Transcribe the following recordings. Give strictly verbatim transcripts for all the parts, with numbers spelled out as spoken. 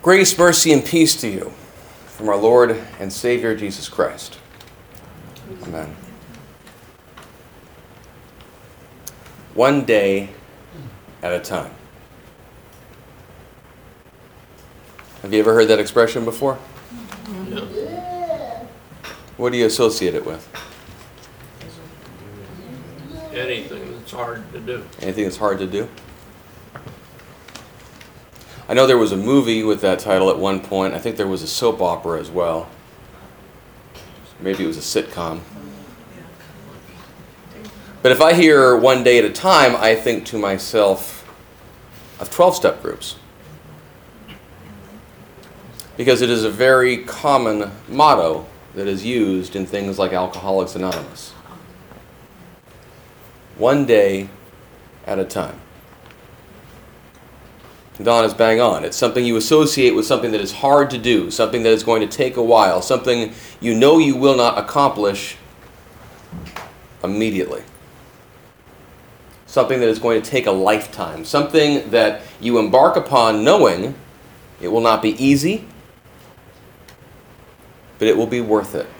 Grace, mercy, and peace to you from our Lord and Savior Jesus Christ. Amen. One day at a time. Have you ever heard that expression before? Yeah. What do you associate it with? Anything that's hard to do. Anything that's hard to do? I know there was a movie with that title at one point. I think there was a soap opera as well. Maybe it was a sitcom. But if I hear one day at a time, I think to myself of twelve-step groups. Because it is a very common motto that is used in things like Alcoholics Anonymous. One day at a time. Don is bang on. It's something you associate with something that is hard to do, something that is going to take a while, something you know you will not accomplish immediately. Something that is going to take a lifetime, something that you embark upon knowing it will not be easy, but it will be worth it.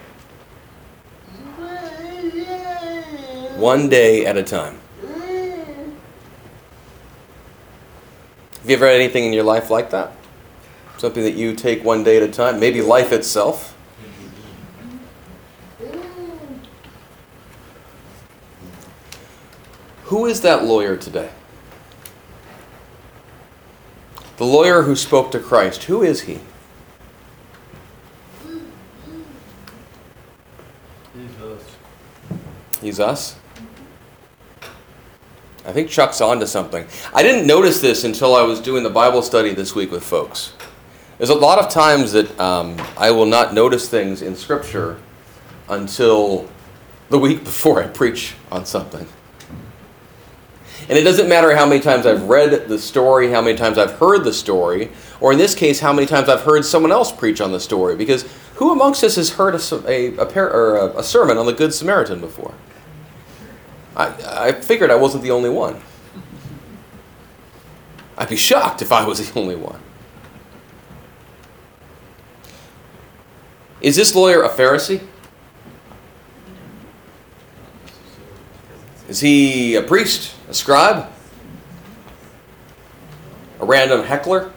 One day at a time. Have you ever had anything in your life like that? Something that you take one day at a time? Maybe life itself? Who is that lawyer today? The lawyer who spoke to Christ. Who is he? He's us. He's us? I think Chuck's on to something. I didn't notice this until I was doing the Bible study this week with folks. There's a lot of times that um, I will not notice things in Scripture until the week before I preach on something. And it doesn't matter how many times I've read the story, how many times I've heard the story, or in this case, how many times I've heard someone else preach on the story. Because who amongst us has heard a, a, a, par- or a, a sermon on the Good Samaritan before? I, I figured I wasn't the only one. I'd be shocked if I was the only one. Is this lawyer a Pharisee? Is he a priest, a scribe, a random heckler?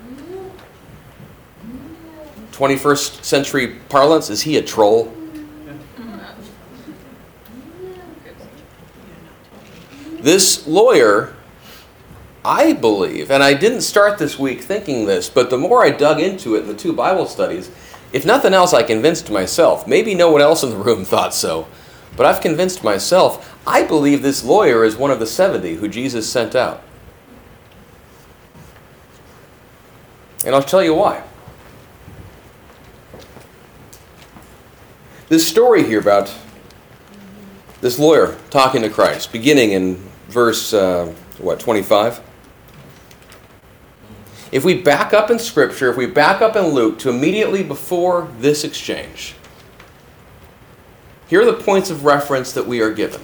twenty-first century parlance, is he a troll? This lawyer, I believe, and I didn't start this week thinking this, but the more I dug into it in the two Bible studies, if nothing else, I convinced myself. Maybe no one else in the room thought so, but I've convinced myself. I believe this lawyer is one of the seventy who Jesus sent out. And I'll tell you why. This story here about this lawyer talking to Christ, beginning in verse, uh, what, twenty-five? If we back up in Scripture, if we back up in Luke to immediately before this exchange, here are the points of reference that we are given.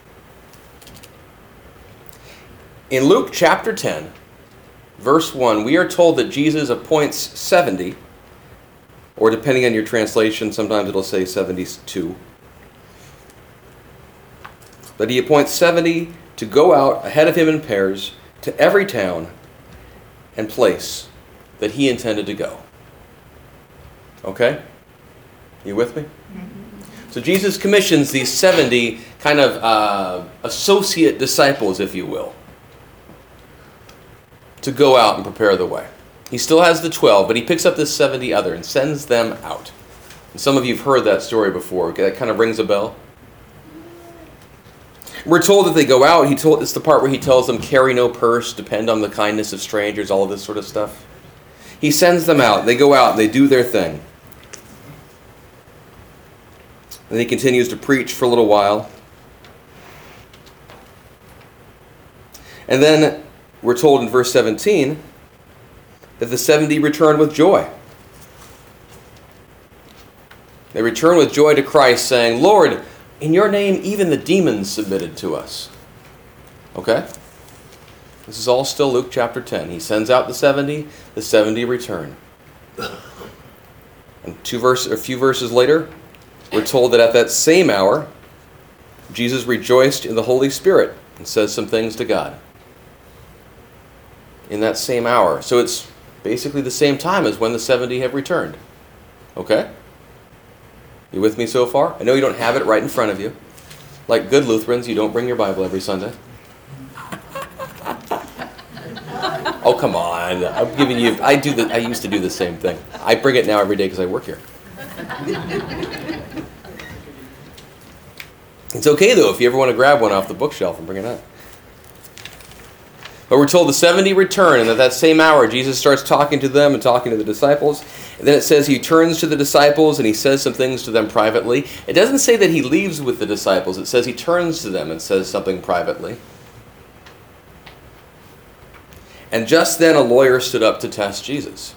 In Luke chapter ten, verse one, we are told that Jesus appoints seventy, or depending on your translation, sometimes it'll say seventy-two. That he appoints seventy to go out ahead of him in pairs to every town and place that he intended to go. Okay? You with me? Mm-hmm. So Jesus commissions these seventy kind of uh, associate disciples, if you will, to go out and prepare the way. He still has the twelve, but he picks up this seventy other and sends them out. And some of you have heard that story before. Okay, that kind of rings a bell. We're told that they go out. He told, it's the part where he tells them, carry no purse, depend on the kindness of strangers, all of this sort of stuff. He sends them out. They go out and they do their thing. And he continues to preach for a little while. And then we're told in verse seventeen that the seventy return with joy. They return with joy to Christ, saying, Lord, in your name, even the demons submitted to us. Okay? This is all still Luke chapter ten. He sends out the seventy, the seventy return. And two verse, a few verses later, we're told that at that same hour, Jesus rejoiced in the Holy Spirit and says some things to God. In that same hour. So it's basically the same time as when the seventy have returned. Okay? You with me so far? I know you don't have it right in front of you. Like good Lutherans, you don't bring your Bible every Sunday. Oh, come on. I'm giving you, I do the, I used to do the same thing. I bring it now every day because I work here. It's okay, though, if you ever want to grab one off the bookshelf and bring it up. But we're told the seventy return, and at that same hour, Jesus starts talking to them and talking to the disciples. And then it says he turns to the disciples and he says some things to them privately. It doesn't say that he leaves with the disciples. It says he turns to them and says something privately. And just then a lawyer stood up to test Jesus.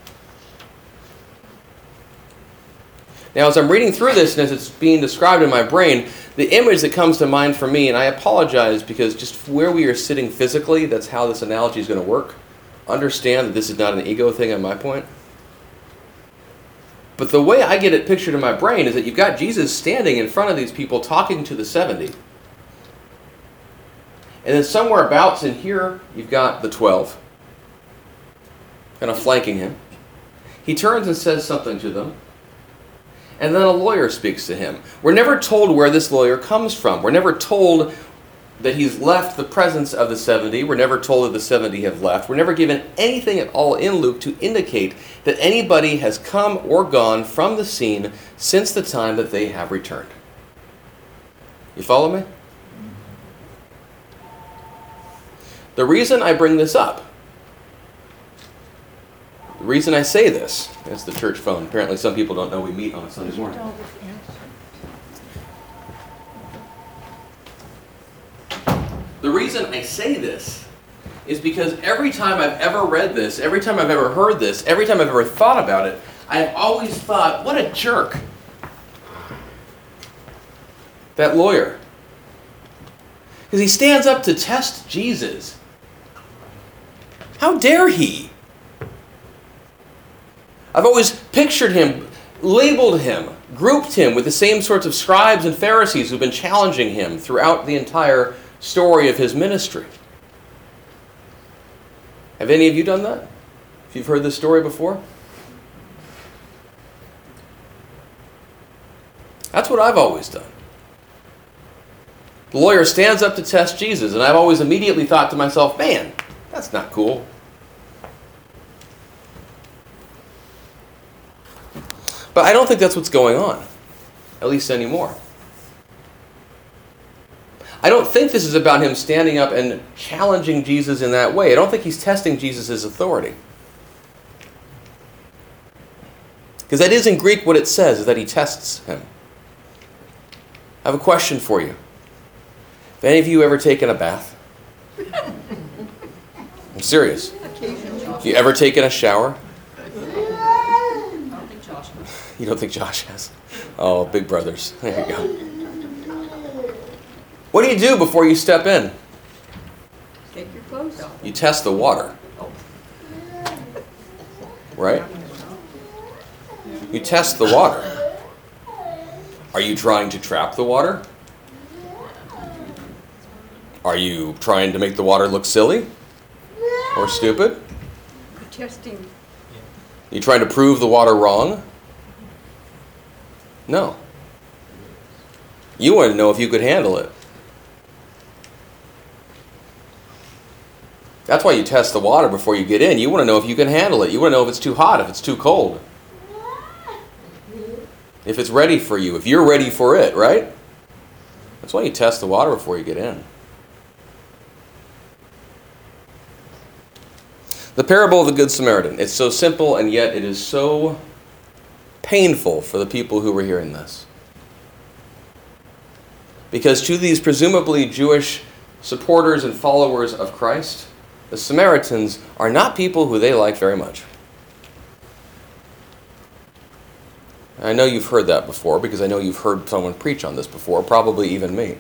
Now, as I'm reading through this and as it's being described in my brain, the image that comes to mind for me, and I apologize because just where we are sitting physically, that's how this analogy is going to work. Understand that this is not an ego thing on my point. But the way I get it pictured in my brain is that you've got Jesus standing in front of these people talking to the seventy. And then somewhere abouts in here, you've got the twelve, kind of flanking him. He turns and says something to them. And then a lawyer speaks to him. We're never told where this lawyer comes from. We're never told that he's left the presence of the seventy. We're never told that the seventy have left. We're never given anything at all in Luke to indicate that anybody has come or gone from the scene since the time that they have returned. You follow me? The reason I bring this up, the reason I say this, that's the church phone. Apparently some people don't know we meet on a Sunday morning. The reason I say this is because every time I've ever read this, every time I've ever heard this, every time I've ever thought about it, I've always thought, what a jerk. That lawyer. Because he stands up to test Jesus. How dare he? I've always pictured him, labeled him, grouped him with the same sorts of scribes and Pharisees who've been challenging him throughout the entire story of his ministry. Have any of you done that? If you've heard this story before? That's what I've always done. The lawyer stands up to test Jesus, and I've always immediately thought to myself, man, that's not cool. But I don't think that's what's going on, at least anymore. I don't think this is about him standing up and challenging Jesus in that way. I don't think he's testing Jesus' authority. Because that is in Greek what it says, is that he tests him. I have a question for you. Have any of you ever taken a bath? I'm serious. Have you ever taken a shower? You don't think Josh has? Oh, big brothers. There you go. What do you do before you step in? Take your clothes off. You test the water. Right? You test the water. Are you trying to trap the water? Are you trying to make the water look silly? Or stupid? Testing. You trying to prove the water wrong? No. You want to know if you could handle it. That's why you test the water before you get in. You want to know if you can handle it. You want to know if it's too hot, if it's too cold. If it's ready for you, if you're ready for it, right? That's why you test the water before you get in. The parable of the Good Samaritan. It's so simple, and yet it is so painful for the people who were hearing this. Because to these presumably Jewish supporters and followers of Christ, the Samaritans are not people who they like very much. I know you've heard that before, because I know you've heard someone preach on this before, probably even me.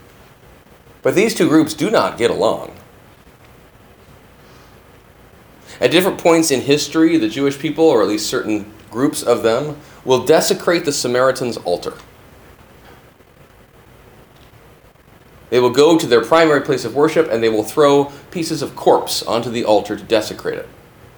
But these two groups do not get along. At different points in history, the Jewish people, or at least certain groups of them, will desecrate the Samaritan's altar. They will go to their primary place of worship and they will throw pieces of corpse onto the altar to desecrate it.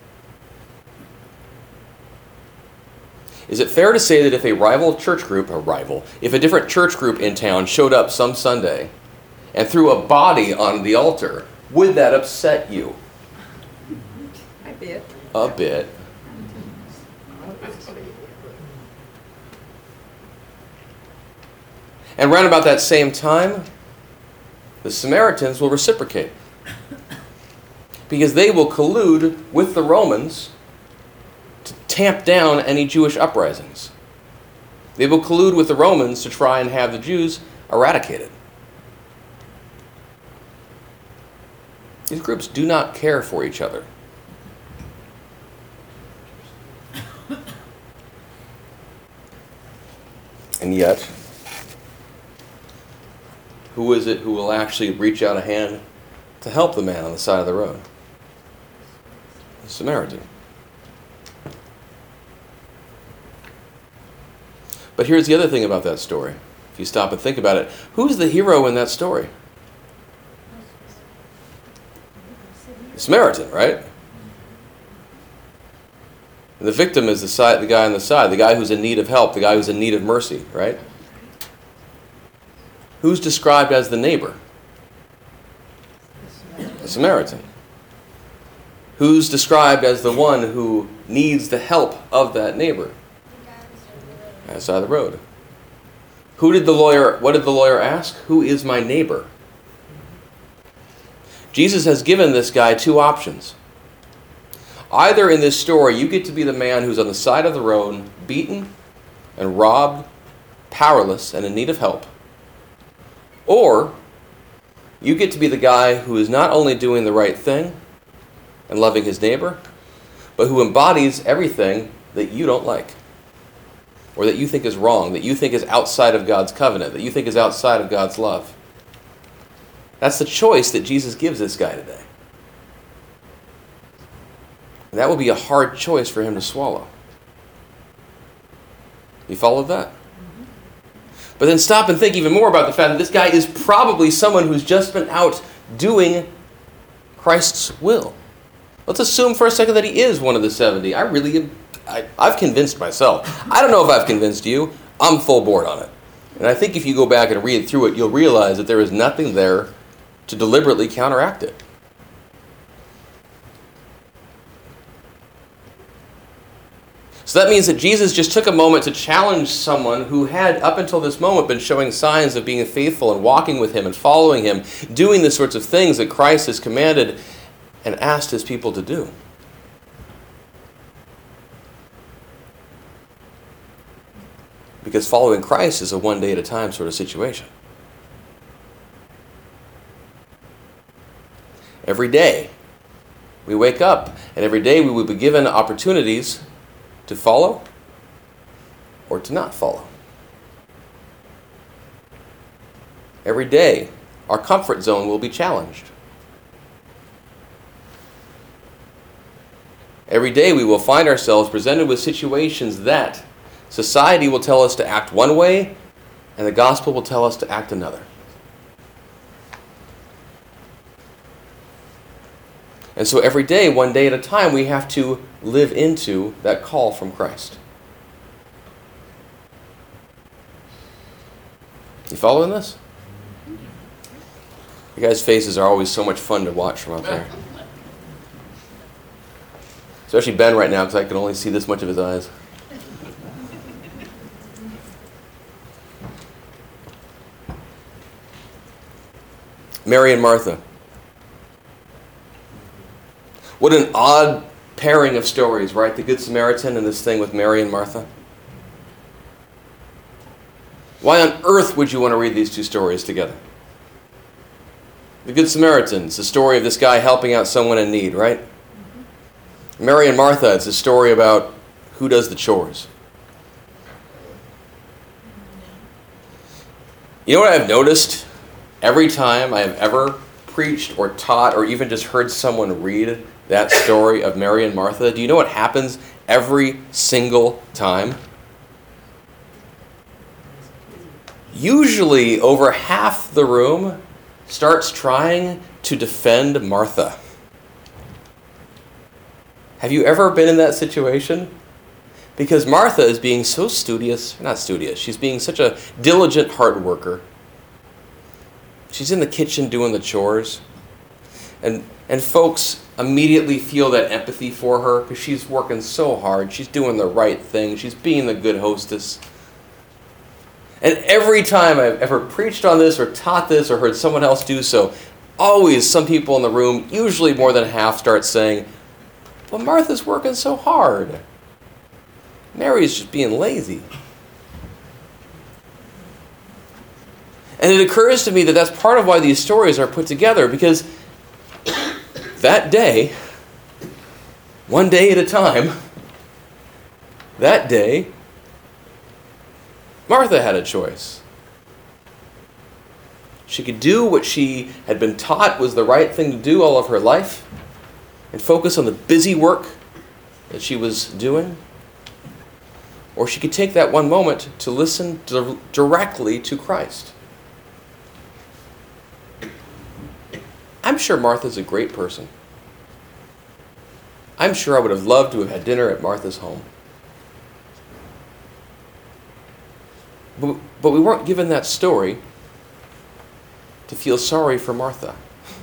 Is it fair to say that if a rival church group, a rival, if a different church group in town showed up some Sunday and threw a body on the altar, would that upset you? I bet. A bit. And round about that same time, the Samaritans will reciprocate. Because they will collude with the Romans to tamp down any Jewish uprisings. They will collude with the Romans to try and have the Jews eradicated. These groups do not care for each other. And yet, who is it who will actually reach out a hand to help the man on the side of the road? The Samaritan. But here's the other thing about that story. If you stop and think about it, who's the hero in that story? The Samaritan, right? And the victim is the side, the guy on the side, the guy who's in need of help, the guy who's in need of mercy, right? Who's described as the neighbor? The Samaritan. Who's described as the one who needs the help of that neighbor? On the side of the road. Who did the lawyer, what did the lawyer ask? Who is my neighbor? Jesus has given this guy two options. Either in this story, you get to be the man who's on the side of the road, beaten and robbed, powerless, and in need of help. Or you get to be the guy who is not only doing the right thing and loving his neighbor, but who embodies everything that you don't like, or that you think is wrong, that you think is outside of God's covenant, that you think is outside of God's love. That's the choice that Jesus gives this guy today. And that will be a hard choice for him to swallow. You follow that? But then stop and think even more about the fact that this guy is probably someone who's just been out doing Christ's will. Let's assume for a second that he is one of the seventy. I really am, I, I've convinced myself. I don't know if I've convinced you. I'm full board on it. And I think if you go back and read through it, you'll realize that there is nothing there to deliberately counteract it. So that means that Jesus just took a moment to challenge someone who had, up until this moment, been showing signs of being faithful and walking with him and following him, doing the sorts of things that Christ has commanded and asked his people to do. Because following Christ is a one day at a time sort of situation. Every day we wake up, and every day we will be given opportunities to follow or to not follow. Every day, our comfort zone will be challenged. Every day, we will find ourselves presented with situations that society will tell us to act one way, and the gospel will tell us to act another. And so every day, one day at a time, we have to live into that call from Christ. You following this? You guys' faces are always so much fun to watch from up there. Especially Ben right now, because I can only see this much of his eyes. Mary and Martha. What an odd pairing of stories, right? The Good Samaritan and this thing with Mary and Martha. Why on earth would you want to read these two stories together? The Good Samaritan, it's the story of this guy helping out someone in need, right? Mm-hmm. Mary and Martha, it's a story about who does the chores. You know what I've noticed every time I have ever preached or taught or even just heard someone read that story of Mary and Martha? Do you know what happens every single time? Usually over half the room starts trying to defend Martha. Have you ever been in that situation? Because Martha is being so studious, not studious, she's being such a diligent hard worker. She's in the kitchen doing the chores. And and folks immediately feel that empathy for her because she's working so hard. She's doing the right thing. She's being the good hostess. And every time I've ever preached on this or taught this or heard someone else do so, always some people in the room, usually more than half, start saying, well, Martha's working so hard. Mary's just being lazy. And it occurs to me that that's part of why these stories are put together, because that day, one day at a time, that day, Martha had a choice. She could do what she had been taught was the right thing to do all of her life and focus on the busy work that she was doing. Or she could take that one moment to listen di- directly to Christ. I'm sure Martha's a great person. I'm sure I would have loved to have had dinner at Martha's home. But, but we weren't given that story to feel sorry for Martha.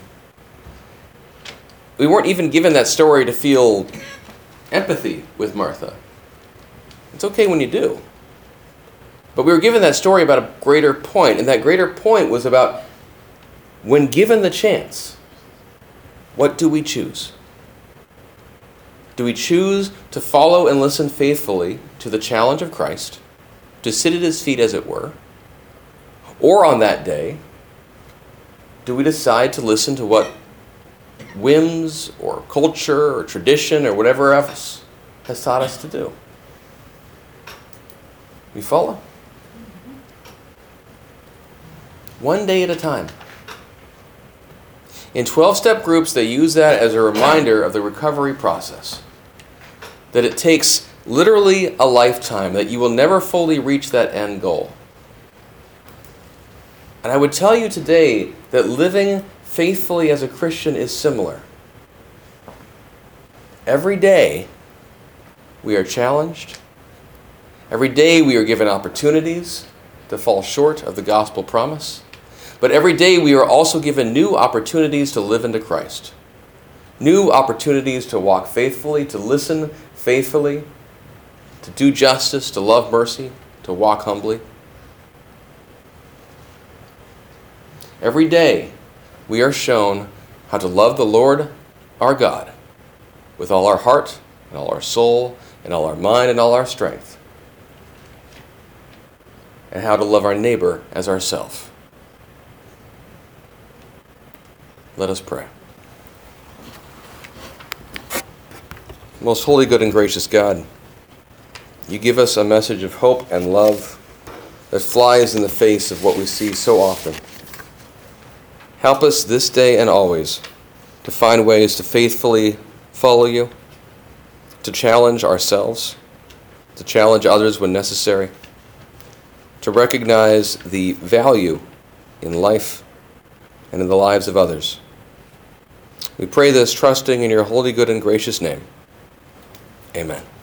We weren't even given that story to feel empathy with Martha. It's okay when you do. But we were given that story about a greater point, and that greater point was about when given the chance, what do we choose? Do we choose to follow and listen faithfully to the challenge of Christ, to sit at his feet as it were? Or on that day, do we decide to listen to what whims or culture or tradition or whatever else has taught us to do? You follow? One day at a time. In twelve-step groups, they use that as a reminder of the recovery process. That it takes literally a lifetime, that you will never fully reach that end goal. And I would tell you today that living faithfully as a Christian is similar. Every day, we are challenged. Every day, we are given opportunities to fall short of the gospel promise. But every day we are also given new opportunities to live into Christ. New opportunities to walk faithfully, to listen faithfully, to do justice, to love mercy, to walk humbly. Every day we are shown how to love the Lord our God with all our heart and all our soul and all our mind and all our strength. And how to love our neighbor as ourselves. Let us pray. Most holy, good, and gracious God, you give us a message of hope and love that flies in the face of what we see so often. Help us this day and always to find ways to faithfully follow you, to challenge ourselves, to challenge others when necessary, to recognize the value in life and in the lives of others. We pray this trusting in your holy, good, and gracious name. Amen.